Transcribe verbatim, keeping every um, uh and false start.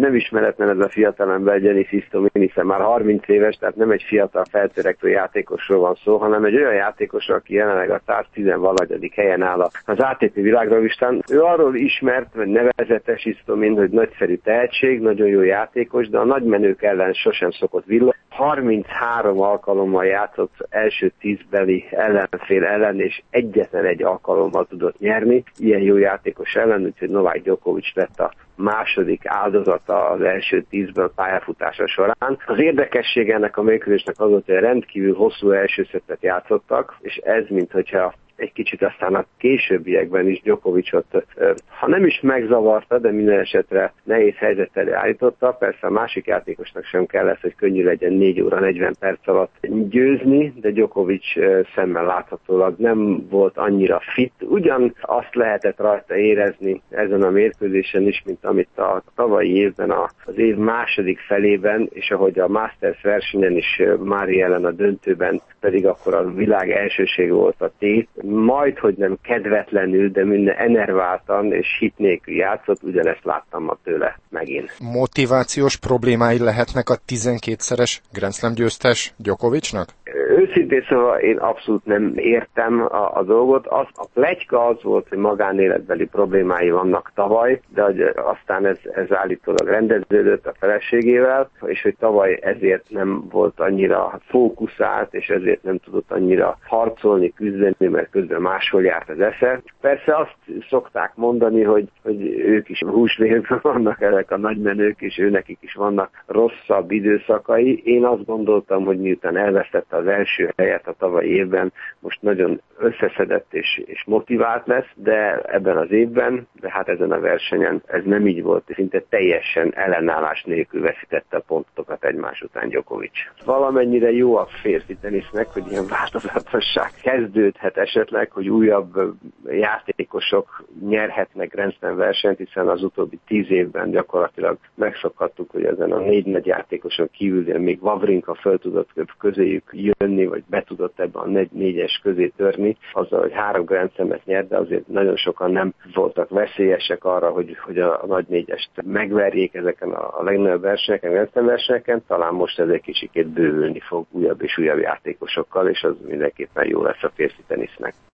nem ismeretlen ez a fiatalember, Giannis Istomin, hiszen már harminc éves, tehát nem egy fiatal feltörekvő játékosról van szó, hanem egy olyan játékosról, aki jelenleg a száztíz-valahagyadik helyen áll az á té pé világranglistán. Ő arról ismert, vagy nevezetes Istomin, hogy nagyszerű tehetség, nagyon jó játékos, de a nagymenők ellen sosem szokott villogni. harminchárom alkalommal játszott első tízbeli ellenfél ellen, és egyetlen egy alkalommal tudott nyerni ilyen jó játékos ellen, úgyhogy Novák Djokovic lett a második áldozata az első tízből pályafutása során. Az érdekesség ennek a mérkőzésnek az volt, hogy rendkívül hosszú első szettet játszottak, és ez, minthogyha egy kicsit aztán a későbbiekben is Djokovicot, ha nem is megzavarta, de minden esetre nehéz helyzet elé állította. Persze a másik játékosnak sem kell lesz, hogy könnyű legyen négy óra negyven perc alatt győzni, de Djokovic szemmel láthatólag nem volt annyira fit. Ugyan azt lehetett rajta érezni ezen a mérkőzésen is, mint amit a tavalyi évben, az év második felében, és ahogy a Masters versenyen is Mári ellen a döntőben pedig akkor a világ elsőség volt a tét, majd, hogy nem kedvetlenül, de minden enerváltan és hit nélkül játszott, ugyanezt láttam ma tőle megint. Motivációs problémái lehetnek a tizenkétszeres Grand Slam győztes Djokovicnak? Őszintén szóval én abszolút nem értem a, a dolgot. Az, a pletyka az volt, hogy magánéletbeli problémái vannak tavaly, de hogy aztán ez, ez állítólag rendeződött a feleségével, és hogy tavaly ezért nem volt annyira fókuszált, és ezért nem tudott annyira harcolni, küzdeni, mert közben máshol járt az esze. Persze azt szokták mondani, hogy, hogy ők is húsvérzben vannak, ezek a nagymenők, és őnekik is vannak rosszabb időszakai. Én azt gondoltam, hogy miután elvesztette az első helyet a tavalyi évben, most nagyon összeszedett és, és motivált lesz, de ebben az évben, de hát ezen a versenyen ez nem így volt, szinte teljesen ellenállás nélkül veszítette a pontokat egymás után Djokovic. Valamennyire jó a férfi tenisznek, hogy ilyen változatosság kezdődhet esetleg, hogy újabb játékosok nyerhetnek Grand Slam versenyt, hiszen az utóbbi tíz évben gyakorlatilag megszokhattuk, hogy ezen a négy nagy játékoson kívül még Wawrinka föl tudott közéjük jönni, vagy be tudott ebben a négy, négyes közé törni, azzal, hogy három Grand Slamet nyert, de azért nagyon sokan nem voltak veszélyesek arra, hogy, hogy a, a nagy négyest megverjék ezeken a, a legnagyobb versenyeken, Grand Slam versenyeken. Talán most ez egy kicsikét bővülni fog újabb és újabb játékosokkal, és az mindenképpen jó lesz a férfi tenisznek.